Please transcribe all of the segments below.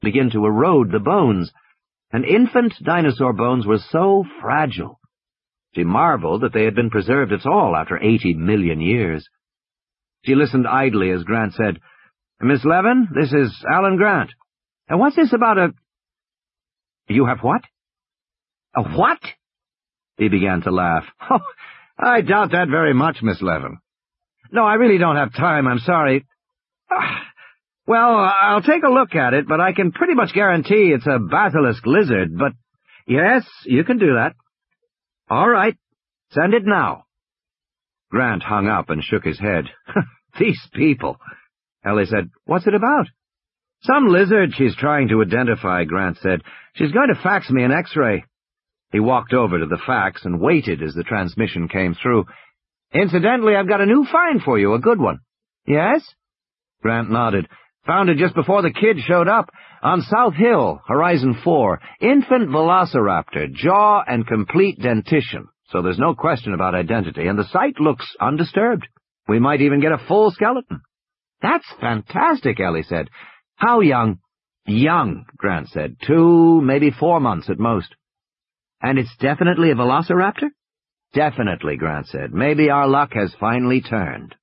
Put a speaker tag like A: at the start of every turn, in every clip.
A: begin to erode the bones, and infant dinosaur bones were so fragile. She marveled that they had been preserved at all after 80 million years. She listened idly as Grant said, "Miss Levin, this is Alan Grant. And what's this about a—" "You have what?" "A what?" He began to laugh. "Oh, I doubt that very much, Miss Levin. No, I really don't have time, I'm sorry. Well, I'll take a look at it, but I can pretty much guarantee it's a basilisk lizard, but— Yes, you can do that. All right, send it now." Grant hung up and shook his head. "These people." Ellie said, "What's it about?" "Some lizard she's trying to identify," Grant said. "She's going to fax me an X-ray." He walked over to the fax and waited as the transmission came through. "Incidentally, I've got a new find for you, a good one." "Yes?" Grant nodded. "Found it just before the kid showed up. On South Hill, Horizon 4. Infant velociraptor, jaw and complete dentition. So there's no question about identity, and the site looks undisturbed. We might even get a full skeleton." "That's fantastic," Ellie said. "How young?" "Young," Grant said. 2, maybe 4 months at most." "And it's definitely a velociraptor?" "Definitely," Grant said. "Maybe our luck has finally turned."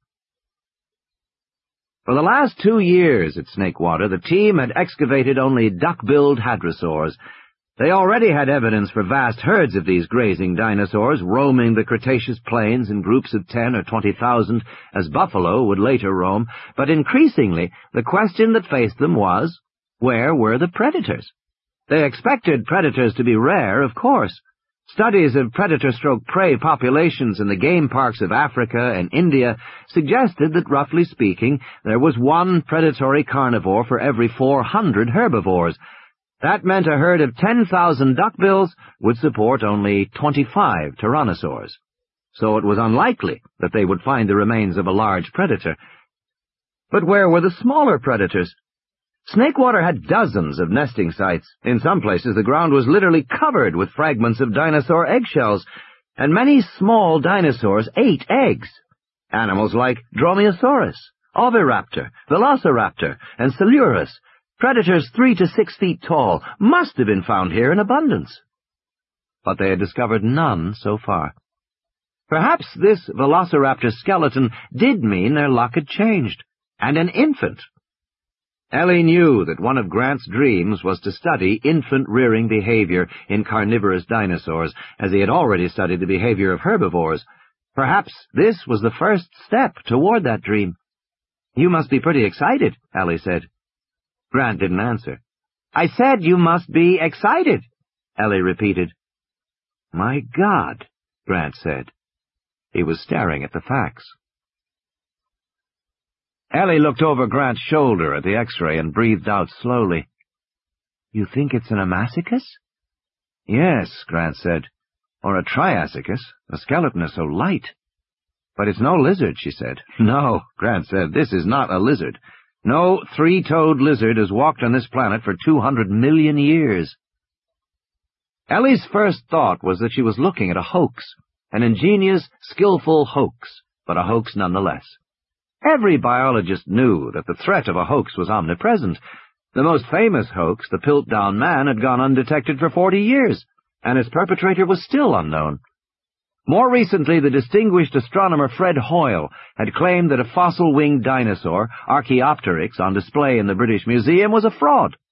A: For the last 2 years at Snakewater, the team had excavated only duck-billed hadrosaurs. They already had evidence for vast herds of these grazing dinosaurs roaming the Cretaceous plains in groups of 10 or 20,000, as buffalo would later roam, but increasingly the question that faced them was, where were the predators? They expected predators to be rare, of course. Studies of predator-prey populations in the game parks of Africa and India suggested that, roughly speaking, there was 1 predatory carnivore for every 400 herbivores. That meant a herd of 10,000 duckbills would support only 25 tyrannosaurs. So it was unlikely that they would find the remains of a large predator. But where were the smaller predators? Snakewater had dozens of nesting sites. In some places the ground was literally covered with fragments of dinosaur eggshells, and many small dinosaurs ate eggs. Animals like Dromaeosaurus, Oviraptor, Velociraptor, and Coelurus, predators 3 to 6 feet tall, must have been found here in abundance. But they had discovered none so far. Perhaps this Velociraptor skeleton did mean their luck had changed, and an infant. Ellie knew that one of Grant's dreams was to study infant-rearing behavior in carnivorous dinosaurs, as he had already studied the behavior of herbivores. Perhaps this was the first step toward that dream. "You must be pretty excited," Ellie said. Grant didn't answer. "I said you must be excited," Ellie repeated. "My God," Grant said. He was staring at the fax. Ellie looked over Grant's shoulder at the X-ray and breathed out slowly. "You think it's an Amazicus?" "Yes," Grant said. "Or a Triassicus. The skeleton is so light." "But it's no lizard," she said. "No," Grant said. "This is not a lizard. No 3-toed lizard has walked on this planet for 200 million years." Ellie's first thought was that she was looking at a hoax, an ingenious, skillful hoax, but a hoax nonetheless. Every biologist knew that the threat of a hoax was omnipresent. The most famous hoax, the Piltdown Man, had gone undetected for 40 years, and its perpetrator was still unknown. More recently, the distinguished astronomer Fred Hoyle had claimed that a fossil-winged dinosaur, Archaeopteryx, on display in the British Museum was a fraud.